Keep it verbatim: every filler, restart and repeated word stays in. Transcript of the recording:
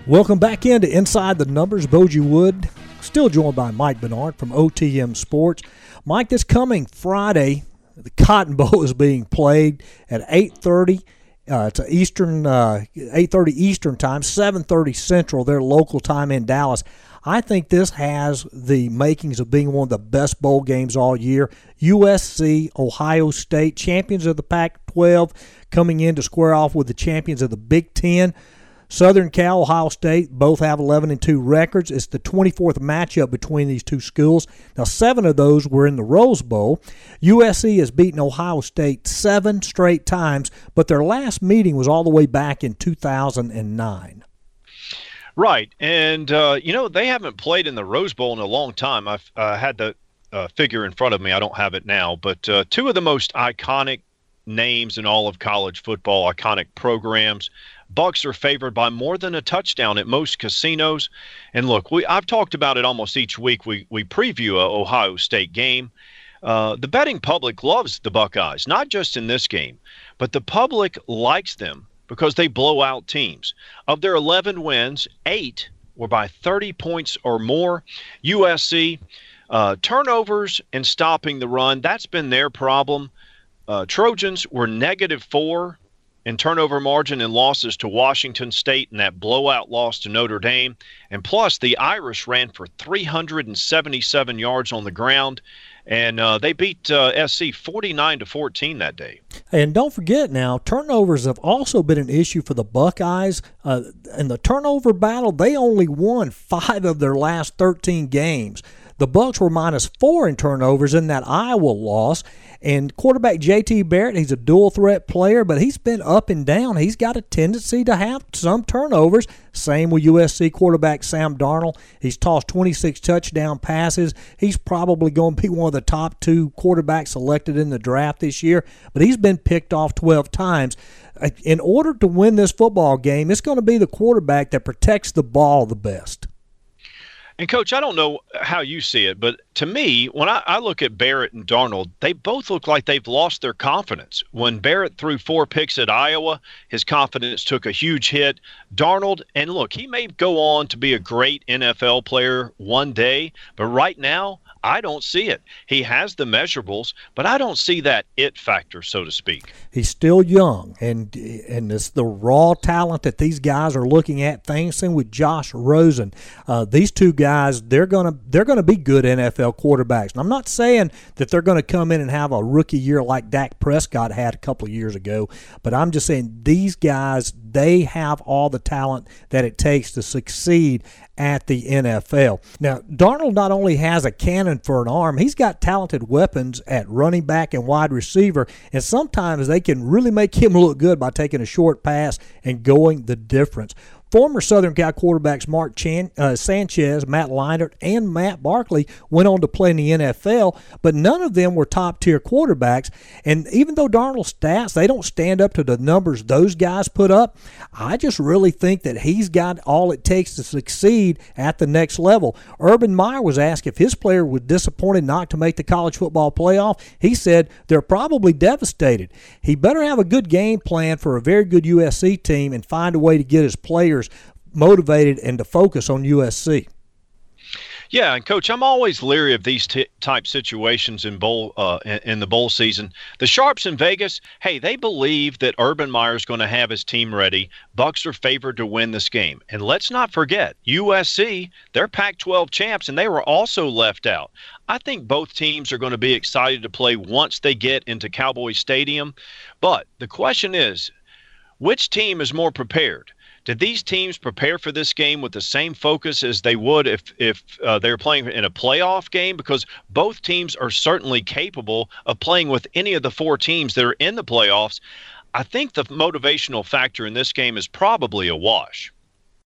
Welcome back into Inside the Numbers. Bogie Wood, still joined by Mike Bernard from O T M Sports. Mike, this coming Friday, the Cotton Bowl is being played at eight thirty. Uh, it's Eastern, uh, eight thirty Eastern time, seven thirty Central, their local time in Dallas. I think this has the makings of being one of the best bowl games all year. U S C, Ohio State, champions of the Pac twelve, coming in to square off with the champions of the Big Ten. Southern Cal, Ohio State, both have eleven and two records. It's the twenty-fourth matchup between these two schools. Now, seven of those were in the Rose Bowl. U S C has beaten Ohio State seven straight times, but their last meeting was all the way back in two thousand nine. Right, and, uh, you know, they haven't played in the Rose Bowl in a long time. I've uh, had the uh, figure in front of me. I don't have it now, but uh, two of the most iconic names in all of college football, iconic programs. Bucks are favored by more than a touchdown at most casinos. And look, we I've talked about it almost each week. We we preview a Ohio State game. Uh, the betting public loves the Buckeyes, not just in this game, but the public likes them because they blow out teams. Of their eleven wins, eight were by thirty points or more. U S C, uh, turnovers and stopping the run, that's been their problem. Uh, Trojans were negative four in turnover margin in losses to Washington State and that blowout loss to Notre Dame. And plus, the Irish ran for three hundred seventy-seven yards on the ground, and uh, they beat uh, S C forty-nine to fourteen that day. And don't forget now, turnovers have also been an issue for the Buckeyes. Uh, in the turnover battle, they only won five of their last thirteen games. The Bucks were minus four in turnovers in that Iowa loss. And quarterback J T Barrett, he's a dual-threat player, but he's been up and down. He's got a tendency to have some turnovers. Same with U S C quarterback Sam Darnold. He's tossed twenty-six touchdown passes. He's probably going to be one of the top two quarterbacks selected in the draft this year, but he's been picked off twelve times. In order to win this football game, it's going to be the quarterback that protects the ball the best. And, Coach, I don't know how you see it, but to me, when I, I look at Barrett and Darnold, they both look like they've lost their confidence. When Barrett threw four picks at Iowa, his confidence took a huge hit. Darnold, and look, he may go on to be a great N F L player one day, but right now, I don't see it. He has the measurables, but I don't see that it factor, so to speak. He's still young, and and it's the raw talent that these guys are looking at. Things with Josh Rosen, uh, these two guys, they're gonna they're gonna be good N F L quarterbacks. And I'm not saying that they're going to come in and have a rookie year like Dak Prescott had a couple of years ago, but I'm just saying these guys, they have all the talent that it takes to succeed at the N F L. Now, Darnold not only has a cannon for an arm, he's got talented weapons at running back and wide receiver, and sometimes they can really make him look good by taking a short pass and going the difference. Former Southern Cal quarterbacks Mark Chan, uh, Sanchez, Matt Leinart, and Matt Barkley went on to play in the N F L, but none of them were top-tier quarterbacks. And even though Darnold's stats, they don't stand up to the numbers those guys put up, I just really think that he's got all it takes to succeed at the next level. Urban Meyer was asked if his player was disappointed not to make the college football playoff. He said they're probably devastated. He better have a good game plan for a very good U S C team and find a way to get his players motivated and to focus on U S C. Yeah, and Coach, I'm always leery of these t- type situations in bowl uh, in, in the bowl season. The Sharps in Vegas, hey, they believe that Urban Meyer's going to have his team ready. Bucks are favored to win this game. And let's not forget, U S C, they're Pac twelve champs, and they were also left out. I think both teams are going to be excited to play once they get into Cowboy Stadium. But the question is, which team is more prepared? Did these teams prepare for this game with the same focus as they would if if uh, they were playing in a playoff game? Because both teams are certainly capable of playing with any of the four teams that are in the playoffs. I think the motivational factor in this game is probably a wash.